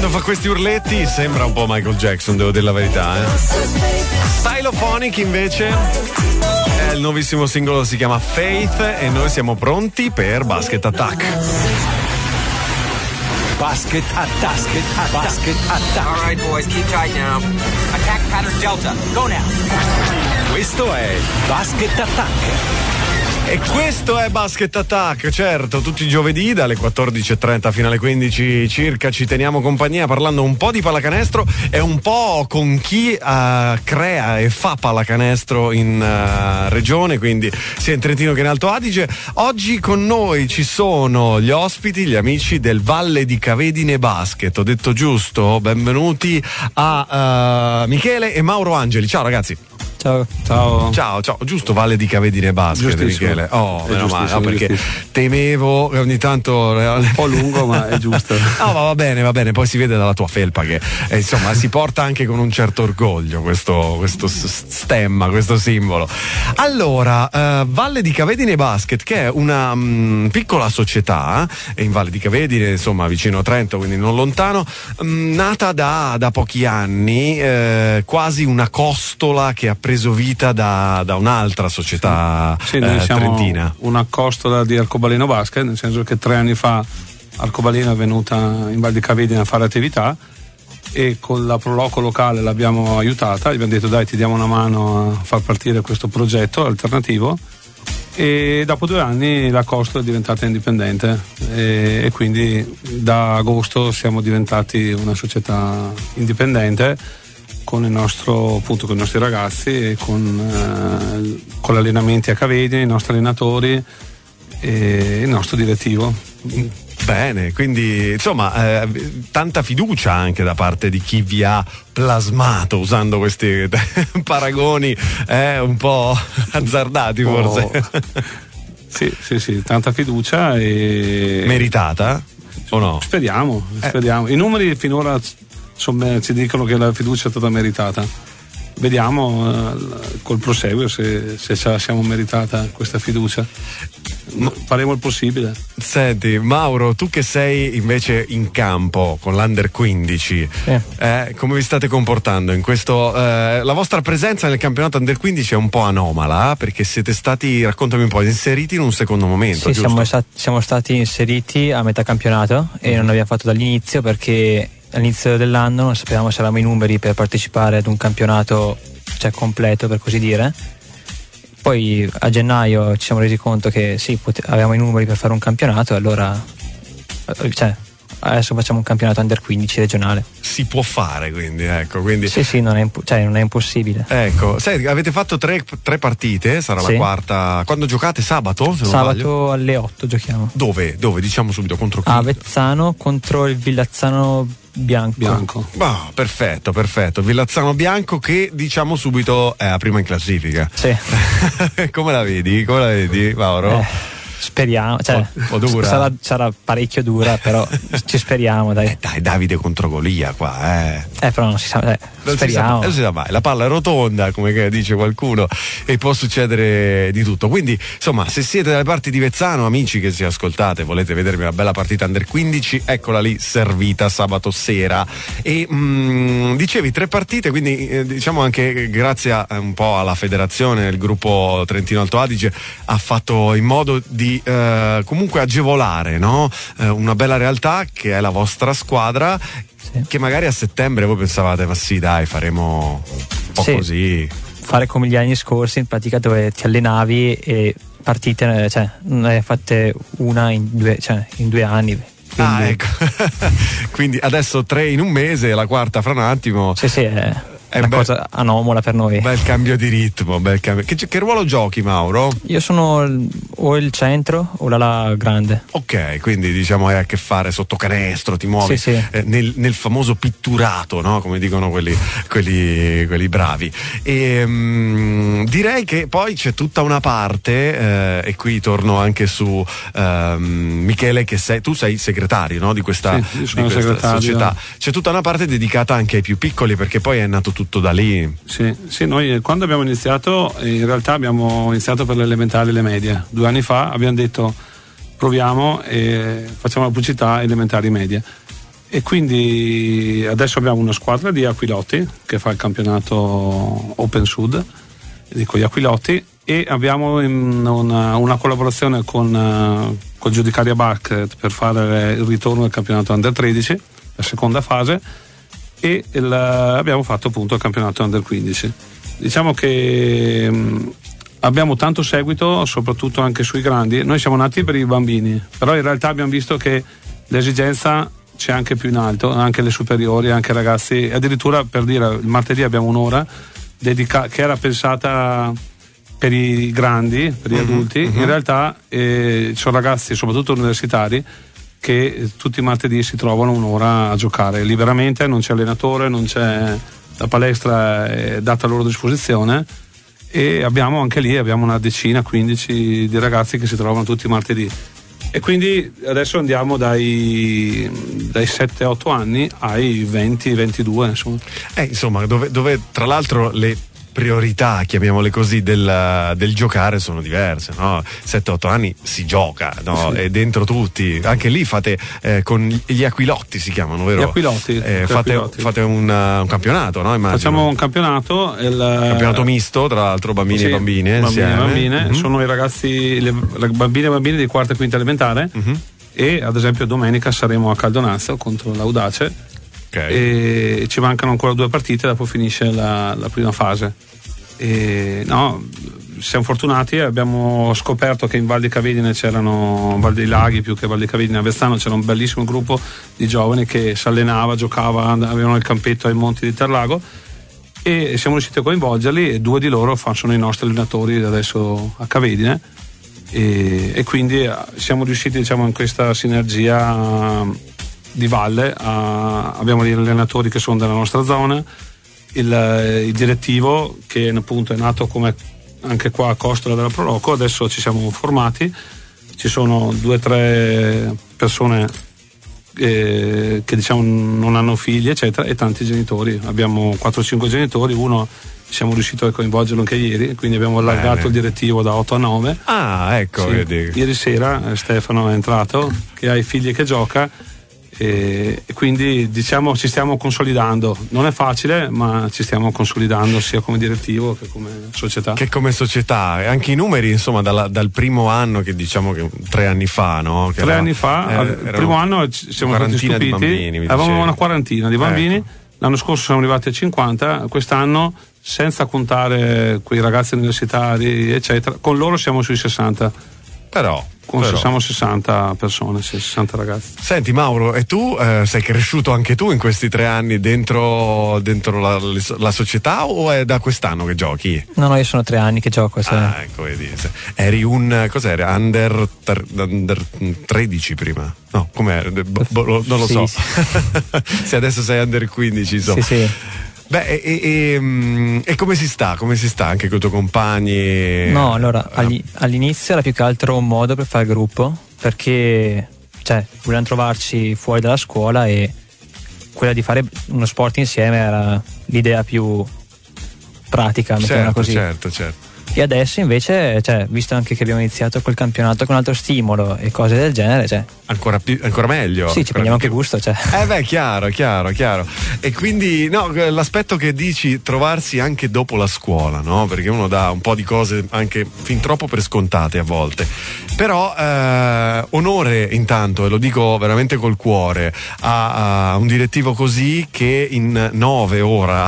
quando fa questi urletti sembra un po' Michael Jackson, devo dire la verità, Stylophonic invece è il nuovissimo singolo, si chiama Faith e noi siamo pronti per Basket Attack. Basket Attack. Basket Attack. All right, boys, keep tight now. Attack pattern Delta. Go now. Questo è Basket Attack. E questo è Basket Attack, certo, tutti i giovedì dalle 14.30 fino alle 15 circa ci teniamo compagnia parlando un po' di pallacanestro e un po' con chi crea e fa pallacanestro in regione, quindi sia in Trentino che in Alto Adige. Oggi con noi ci sono gli ospiti, gli amici del Valle di Cavedine Basket, ho detto giusto? Benvenuti a Michele e Mauro Angeli, ciao ragazzi. Ciao. Giusto, Valle di Cavedine Basket, Michele. Oh, meno male, no, perché temevo che ogni tanto un po' lungo, ma è giusto. No, ma va bene, poi si vede dalla tua felpa che insomma si porta anche con un certo orgoglio questo stemma, questo simbolo. Allora, Valle di Cavedine Basket, che è una piccola società in Valle di Cavedine, insomma, vicino a Trento, quindi non lontano, nata da pochi anni, quasi una costola che ha preso vita da un'altra società noi siamo trentina. Una costola di Arcobaleno Basket, nel senso che 3 anni fa Arcobaleno è venuta in Val di Cavedine a fare attività e con la Proloco locale l'abbiamo aiutata, gli abbiamo detto dai, ti diamo una mano a far partire questo progetto alternativo e dopo 2 anni la costola è diventata indipendente e quindi da agosto siamo diventati una società indipendente con il nostro, appunto, con i nostri ragazzi, con gli allenamenti a Cavedine, i nostri allenatori e il nostro direttivo. Bene, quindi insomma tanta fiducia anche da parte di chi vi ha plasmato, usando questi paragoni un po' azzardati forse. Sì, tanta fiducia e meritata o no? Speriamo. I numeri finora insomma ci dicono che la fiducia è stata meritata. Vediamo col proseguo se siamo meritata questa fiducia. Faremo il possibile. Senti Mauro, tu che sei invece in campo con l'Under 15, come vi state comportando in questo? La vostra presenza nel campionato Under 15 è un po' anomala, perché siete stati, raccontami un po', inseriti in un secondo momento. Sì, siamo stati inseriti a metà campionato e non abbiamo fatto dall'inizio perché all'inizio dell'anno non sapevamo se avevamo i numeri per partecipare ad un campionato completo, per così dire. Poi a gennaio ci siamo resi conto che sì, avevamo i numeri per fare un campionato e allora adesso facciamo un campionato Under 15 regionale. Si può fare, quindi. Sì, non è impossibile. Ecco, senti, avete fatto tre partite, sarà la quarta. Quando giocate? Sabato? Sabato alle 8 giochiamo. Dove? Diciamo subito, contro chi? A Vezzano contro il Villazzano Bianco. Perfetto. Villazzano Bianco, che diciamo subito è la prima in classifica. Sì. Come la vedi, Mauro? Speriamo, dura. sarà parecchio dura, però ci speriamo, dai. Dai, Davide contro Golia qua, però non si sa, speriamo. Non si sa mai, la palla è rotonda, come dice qualcuno, e può succedere di tutto. Quindi, insomma, se siete dalle parti di Vezzano, amici che ci ascoltate, volete vedermi una bella partita Under 15, eccola lì servita sabato sera. E dicevi 3 partite, quindi diciamo anche grazie un po' alla federazione, il gruppo Trentino Alto Adige ha fatto in modo di comunque agevolare, no? Una bella realtà che è la vostra squadra, che magari a settembre voi pensavate ma sì dai, faremo un po' così, fare come gli anni scorsi, in pratica, dove ti allenavi e partite non ne hai fatte una in 2 anni. Quindi... ecco. Quindi adesso 3 in un mese, la quarta fra un attimo. È una cosa anomala per noi. Bel cambio di ritmo, Che ruolo giochi, Mauro? Io sono o il centro o la grande. Ok, quindi diciamo hai a che fare sotto canestro, ti muovi nel famoso pitturato, no? Come dicono quelli bravi. E direi che poi c'è tutta una parte, e qui torno anche su Michele, che tu sei segretario, no? di questa società. C'è tutta una parte dedicata anche ai più piccoli, perché poi è nato tutto da lì. Sì, noi quando abbiamo iniziato, in realtà abbiamo iniziato per le elementari e le medie. 2 anni fa abbiamo detto proviamo e facciamo la pubblicità elementari e medie. E quindi adesso abbiamo una squadra di Aquilotti che fa il campionato Open Sud, dico gli Aquilotti, e abbiamo una collaborazione con Giudicaria Basket per fare il ritorno del campionato Under 13, la seconda fase, e abbiamo fatto appunto il campionato Under 15. Diciamo che abbiamo tanto seguito, soprattutto anche sui grandi. Noi siamo nati per i bambini, però in realtà abbiamo visto che l'esigenza c'è anche più in alto, anche le superiori, anche ragazzi. Addirittura, per dire, il martedì abbiamo un'ora che era pensata per i grandi, per gli adulti. In realtà ci sono ragazzi, soprattutto universitari, che tutti i martedì si trovano un'ora a giocare liberamente, non c'è allenatore, non c'è, la palestra è data a loro disposizione, e abbiamo anche lì una decina, 15 di ragazzi che si trovano tutti i martedì. E quindi adesso andiamo dai 7-8 anni ai 20-22, insomma, dove tra l'altro le priorità, chiamiamole così, del giocare sono diverse, no? 7-8 anni si gioca, no? Sì. E dentro tutti, anche lì fate con gli Aquilotti, si chiamano, vero? Gli Aquilotti. Fate un campionato, no? Immagino. Facciamo un campionato, campionato misto, tra l'altro bambini e bambine. Bambine. Sono i ragazzi, le bambine e bambini di quarta e quinta elementare, e ad esempio domenica saremo a Caldonazzo contro l'Audace. Okay. E ci mancano ancora 2 partite, dopo finisce la prima fase. E no, siamo fortunati, abbiamo scoperto che in Val di Cavedine Val dei Laghi più che Val di Cavedine, a Vezzano c'era un bellissimo gruppo di giovani che si allenava, giocava, avevano il campetto ai Monti di Terlago, e siamo riusciti a coinvolgerli, e 2 di loro sono i nostri allenatori adesso a Cavedine, e quindi siamo riusciti, diciamo, in questa sinergia di valle abbiamo gli allenatori che sono della nostra zona, il direttivo che appunto è nato come anche qua a Costola della Proloco. Adesso ci siamo formati, ci sono 2 o 3 persone che diciamo non hanno figli eccetera, e tanti genitori, abbiamo 4-5 genitori, uno siamo riusciti a coinvolgerlo anche ieri, quindi abbiamo allargato il direttivo da 8 a 9. Ecco, sì. Vedi. Ieri sera Stefano è entrato, che ha i figli che gioca, e quindi diciamo ci stiamo consolidando. Non è facile, ma ci stiamo consolidando sia come direttivo che come società. E anche i numeri, insomma, dal primo anno, che diciamo che 3 anni fa, no? Che 3 anni fa, il primo anno siamo stati stupiti, di bambini, avevamo una quarantina di bambini, l'anno scorso siamo arrivati a 50, quest'anno, senza contare quei ragazzi universitari eccetera, con loro siamo sui 60. Però siamo 60 persone, 60 ragazzi. Senti Mauro, e tu sei cresciuto anche tu in questi 3 anni dentro la società, o è da quest'anno che giochi? No, io sono 3 anni che gioco. Ecco, vedi. Eri cos'era? Under 13 prima? No, com'era? Non lo so. Sì. Se adesso sei under 15, insomma. Sì. Beh, e come si sta? Come si sta anche con i tuoi compagni? No, allora all'inizio era più che altro un modo per fare gruppo, perché volevamo trovarci fuori dalla scuola, e quella di fare uno sport insieme era l'idea più pratica, mettiamola così. Certo. E adesso invece, visto anche che abbiamo iniziato quel campionato con altro stimolo e cose del genere, ancora meglio. Sì, ci prendiamo anche gusto, chiaro. E quindi, no, l'aspetto che dici, trovarsi anche dopo la scuola, no? Perché uno dà un po' di cose anche fin troppo per scontate a volte. Però onore intanto, e lo dico veramente col cuore, a un direttivo così, che in 9 ora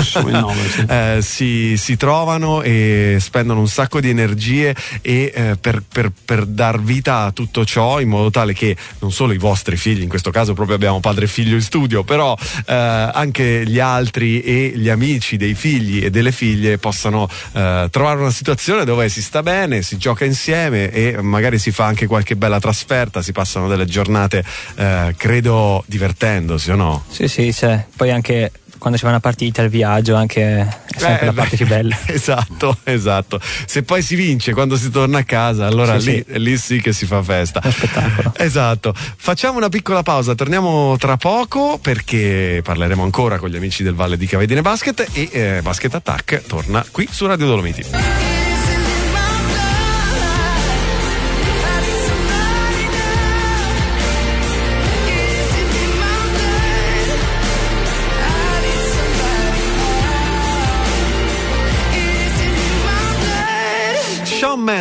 si trovano e spendono un sacco di energie e per dar vita a tutto ciò, in modo tale che non solo i vostri figli, in questo caso proprio abbiamo padre e figlio in studio, però anche gli altri e gli amici dei figli e delle figlie possano trovare una situazione dove si sta bene, si gioca insieme e magari si fa anche qualche bella trasferta, si passano delle giornate credo divertendosi, o no? Sì, poi anche quando si va a una partita, il viaggio anche è sempre la parte più bella. Esatto. Se poi si vince quando si torna a casa, allora lì sì che si fa festa. Uno spettacolo. Esatto. Facciamo una piccola pausa, torniamo tra poco, perché parleremo ancora con gli amici del Valle di Cavedine Basket, e Basket Attack torna qui su Radio Dolomiti.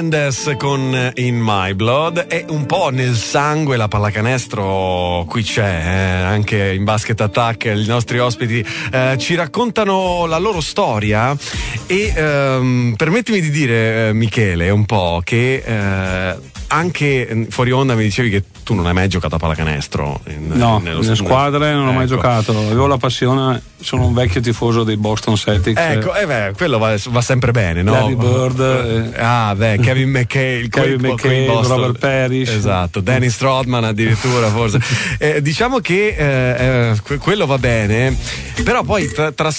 Mendes con In My Blood. È un po' nel sangue la pallacanestro, qui c'è anche in Basket Attack. I nostri ospiti ci raccontano la loro storia e permettimi di dire, Michele, un po' che anche fuori onda mi dicevi che tu non hai mai giocato a pallacanestro nelle squadre non ho mai giocato, avevo la passione, sono un vecchio tifoso dei Boston Celtics, quello va sempre bene, no? Larry Bird, Kevin McHale, Robert Parrish, esatto, Dennis Rodman addirittura forse. Diciamo che quello va bene, però poi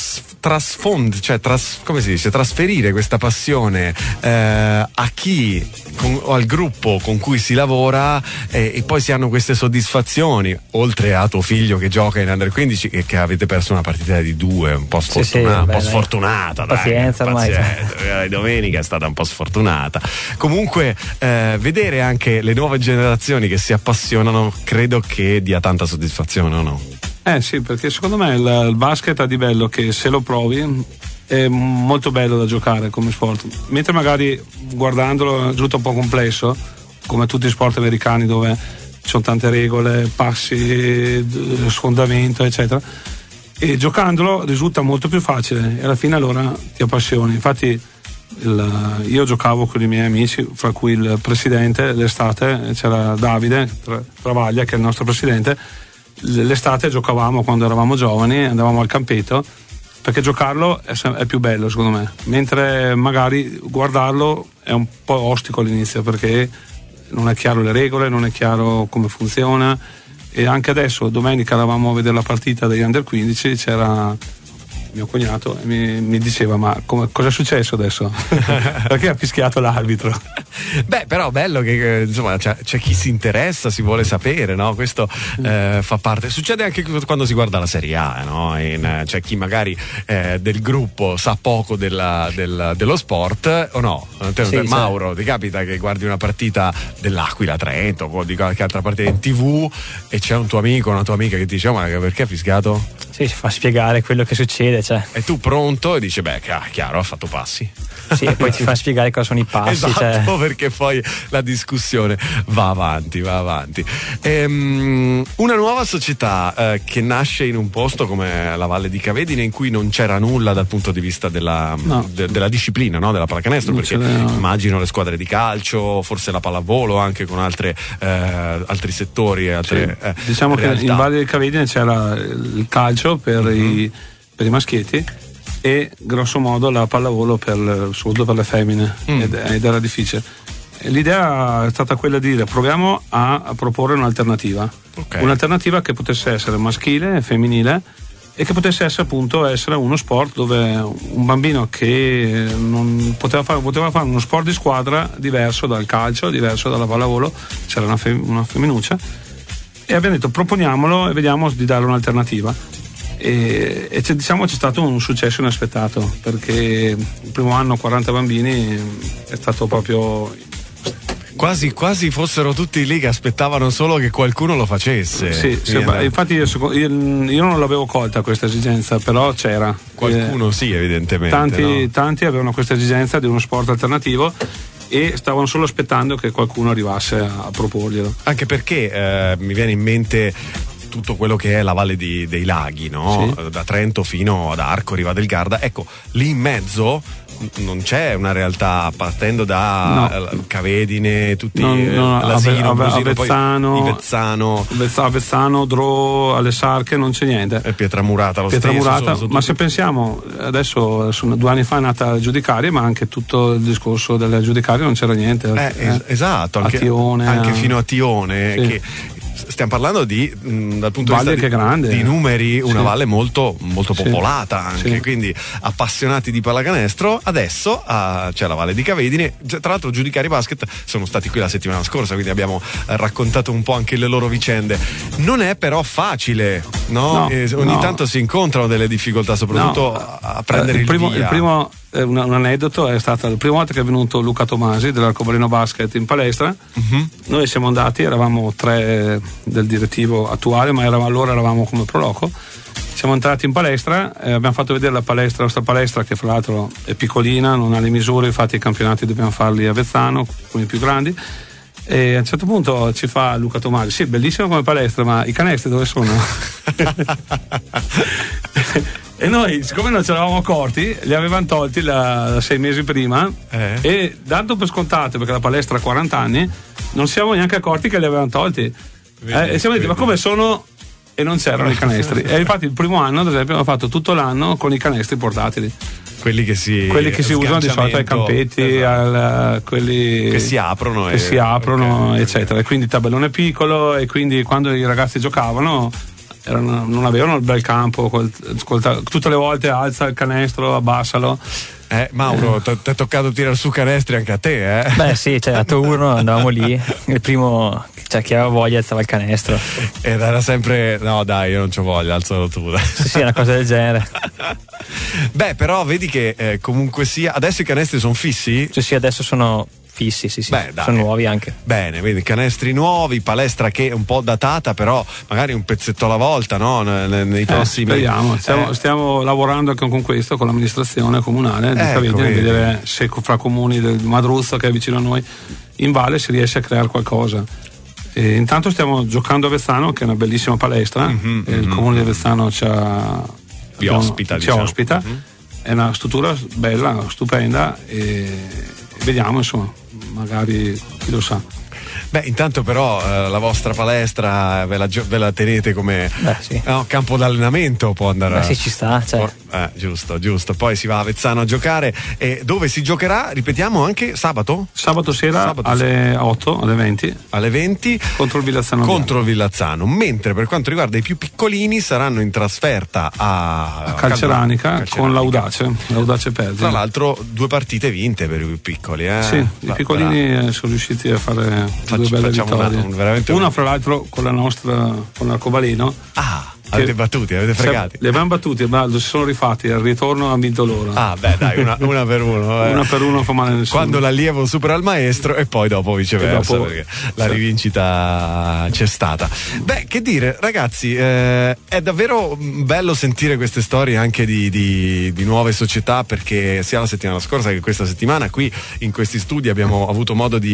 come si dice, trasferire questa passione a chi o al gruppo con cui si lavora e poi si hanno queste soddisfazioni, oltre a tuo figlio che gioca in Under 15 e che avete perso una partita di 2 un po' sfortunata, pazienza ormai, domenica è stata un po' sfortunata. Comunque vedere anche le nuove generazioni che si appassionano credo che dia tanta soddisfazione, o no? Sì, perché secondo me il basket ha di bello che se lo provi è molto bello da giocare come sport, mentre magari guardandolo risulta un po' complesso, come tutti gli sport americani dove ci sono tante regole, passi, sfondamento, eccetera, e giocandolo risulta molto più facile e alla fine allora ti appassioni. Infatti io giocavo con i miei amici, fra cui il presidente, l'estate c'era Davide Travaglia che è il nostro presidente. L'estate giocavamo quando eravamo giovani, andavamo al campetto, perché giocarlo è più bello secondo me, mentre magari guardarlo è un po' ostico all'inizio perché non è chiaro le regole, non è chiaro come funziona. E anche adesso domenica eravamo a vedere la partita degli Under 15, c'era mio cognato e mi diceva: ma cosa è successo adesso? Perché ha fischiato l'arbitro? Beh, però bello che insomma c'è chi si interessa, si vuole sapere, no? Questo fa parte. Succede anche quando si guarda la Serie A, no? C'è chi magari del gruppo sa poco dello sport, o no? Mauro, ti capita che guardi una partita dell'Aquila Trento o di qualche altra partita in TV e c'è un tuo amico o una tua amica che ti dice: ma perché ha fischiato? Sì, si fa spiegare quello che succede, cioè. E tu pronto e dici: beh, chiaro, ha fatto passi. Sì, e poi ti fa spiegare cosa sono i passi. Esatto, perché poi la discussione va avanti. Una nuova società che nasce in un posto come la Valle di Cavedine, in cui non c'era nulla dal punto di vista della disciplina, no? Della pallacanestro, perché immagino le squadre di calcio, forse la pallavolo anche con altri settori, diciamo realtà. Che in Valle di Cavedine c'era il calcio per i maschietti e grosso modo la pallavolo soprattutto per le femmine ed era difficile. L'idea è stata quella di dire: proviamo a proporre un'alternativa, un'alternativa che potesse essere maschile e femminile e che potesse essere appunto uno sport dove un bambino che non poteva fare uno sport di squadra diverso dal calcio, diverso dalla pallavolo, c'era una femminuccia, e abbiamo detto proponiamolo e vediamo di dare un'alternativa. E diciamo c'è stato un successo inaspettato, perché il primo anno 40 bambini è stato proprio quasi fossero tutti lì che aspettavano solo che qualcuno lo facesse. Sì, infatti io non l'avevo colta questa esigenza, però c'era qualcuno, sì, evidentemente tanti avevano questa esigenza di uno sport alternativo e stavano solo aspettando che qualcuno arrivasse a proporglielo, anche perché mi viene in mente tutto quello che è la Valle dei Laghi, no? Sì. Da Trento fino ad Arco, Riva del Garda. Ecco, lì in mezzo non c'è una realtà, partendo da Cavedine, tutti l'asilo, Avezzano, Dro, alle Sarche, non c'è niente. E Pietramurata lo stesso. Ma se pensiamo, adesso 2 anni fa è nata la Giudicaria, ma anche tutto il discorso della Giudicaria non c'era niente. Esatto, anche fino a Tione, sì. Che stiamo parlando dal punto di vista di numeri, una valle molto, molto popolata anche, quindi appassionati di pallacanestro. Adesso c'è la Valle di Cavedine. Tra l'altro Giudicari Basket sono stati qui la settimana scorsa, quindi abbiamo raccontato un po' anche le loro vicende. Non è però facile, no? Ogni tanto si incontrano delle difficoltà, soprattutto a prendere il primo un aneddoto è stata la prima volta che è venuto Luca Tomasi dell'Arcobaleno Basket in palestra. Noi siamo andati, eravamo 3 del direttivo attuale, ma allora eravamo come Proloco. siamo entrati in palestra, abbiamo fatto vedere la nostra palestra, che fra l'altro è piccolina, non ha le misure, infatti i campionati dobbiamo farli a Avezzano, quelli più grandi. E a un certo punto ci fa Luca Tomasi: sì, bellissimo come palestra, ma i canestri dove sono? E noi, siccome non ce l'avevamo accorti, li avevano tolti 6 mesi prima, e dando per scontato, perché la palestra ha 40 anni, non siamo neanche accorti che li avevano tolti. E siamo detti: ma come sono? E non c'erano i canestri. E infatti il primo anno, ad esempio, abbiamo fatto tutto l'anno con i canestri portatili. Quelli che si usano di solito ai campetti, esatto. Quelli che si aprono, okay, eccetera. E quindi il tabellone piccolo, e quindi quando i ragazzi giocavano non avevano il bel campo, tutte le volte alza il canestro, abbassalo. Mauro, ti è toccato tirare su canestri anche a te, eh? Beh sì, a turno andavamo lì, il primo, chi aveva voglia alzava il canestro. Ed era sempre: no dai, io non c'ho voglia, alzalo tu. Sì, una cosa del genere. Beh, però vedi che comunque sia, adesso i canestri sono fissi? Sì, adesso sono fissi, sì. Beh, sono nuovi anche. Bene, vedi, canestri nuovi, palestra che è un po' datata, però magari un pezzetto alla volta, no? Nei prossimi. Speriamo, stiamo lavorando anche con questo, con l'amministrazione comunale di Cavedine, vedere se fra comuni del Madruzzo, che è vicino a noi, in valle, si riesce a creare qualcosa. E intanto stiamo giocando a Avezzano, che è una bellissima palestra, il comune di Avezzano ci ospita. È una struttura bella, stupenda, e vediamo, insomma, magari chi lo sa. Beh, intanto però la vostra palestra ve la tenete come campo d'allenamento, può andare. Sì, ci sta, cioè. Giusto. Poi si va a Avezzano a giocare, e dove si giocherà, ripetiamo, anche sabato? Sabato sera alle 8, alle 20. Alle 20 contro il Villazzano. Mentre per quanto riguarda i più piccolini saranno in trasferta a Calceranica con l'Audace Perdi. Tra l'altro 2 partite vinte per i più piccoli, Sì, i piccolini sono riusciti a fare 2 belle vittorie. Una fra l'altro con l'Arcobaleno. Avete battuti, avete fregati? Li abbiamo battuti, ma si sono rifatti, al ritorno hanno vinto loro. Beh dai, una per uno. Una per uno fa male a nessuno. Quando l'allievo supera il maestro, e poi dopo viceversa, perché la rivincita c'è stata. Beh, che dire, ragazzi, è davvero bello sentire queste storie anche di nuove società, perché sia la settimana scorsa che questa settimana qui in questi studi abbiamo avuto modo di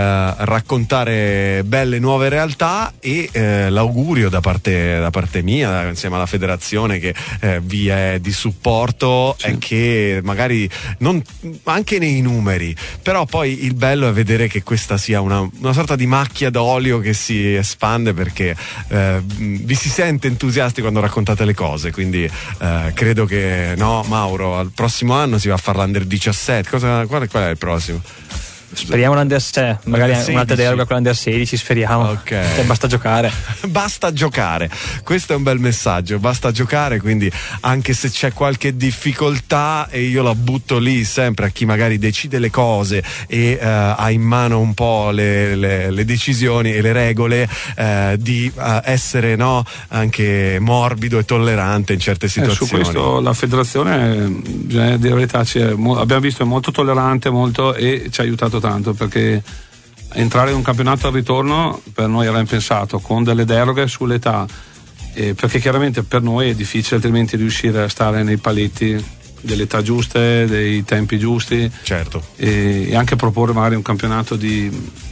raccontare belle nuove realtà, e l'augurio da parte mia, insieme alla federazione che vi è di supporto, è che magari non anche nei numeri, però poi il bello è vedere che questa sia una sorta di macchia d'olio che si espande, perché vi si sente entusiasti quando raccontate le cose, quindi credo che Mauro, al prossimo anno si va a fare l'Under 17, qual è il prossimo? Speriamo l'Under 16, magari un'altra deroga con l'Under 16, speriamo. Ok. Basta giocare. Basta giocare. Questo è un bel messaggio, basta giocare, quindi anche se c'è qualche difficoltà, e io la butto lì sempre a chi magari decide le cose e ha in mano un po' le decisioni e le regole, di essere anche morbido e tollerante in certe situazioni. Su questo la federazione, bisogna dire la verità, abbiamo visto è molto tollerante, e ci ha aiutato tanto, perché entrare in un campionato al ritorno per noi era impensato, con delle deroghe sull'età, perché chiaramente per noi è difficile altrimenti riuscire a stare nei paletti delle età giuste, dei tempi giusti, certo, e anche proporre magari un campionato di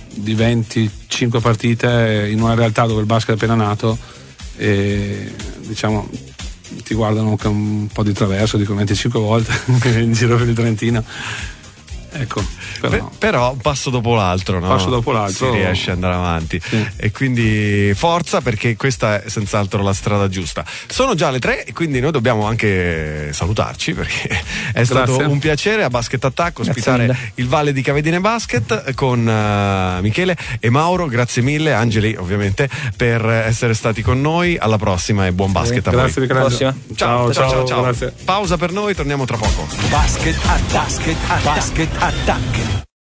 25 partite in una realtà dove il basket è appena nato, e diciamo ti guardano anche un po' di traverso, dico 25 volte in giro per il Trentino. Ecco, però un passo dopo l'altro, si riesce ad andare avanti, e quindi forza, perché questa è senz'altro la strada giusta. Sono già le 3 e quindi noi dobbiamo anche salutarci, perché è stato un piacere a Basket Attack ospitare il Valle di Cavedine Basket con Michele e Mauro. Grazie mille, Angeli ovviamente, per essere stati con noi. Alla prossima e buon basket a voi. Grazie Riccardo. Ciao. Grazie. Pausa per noi, torniamo tra poco. Basket Attack.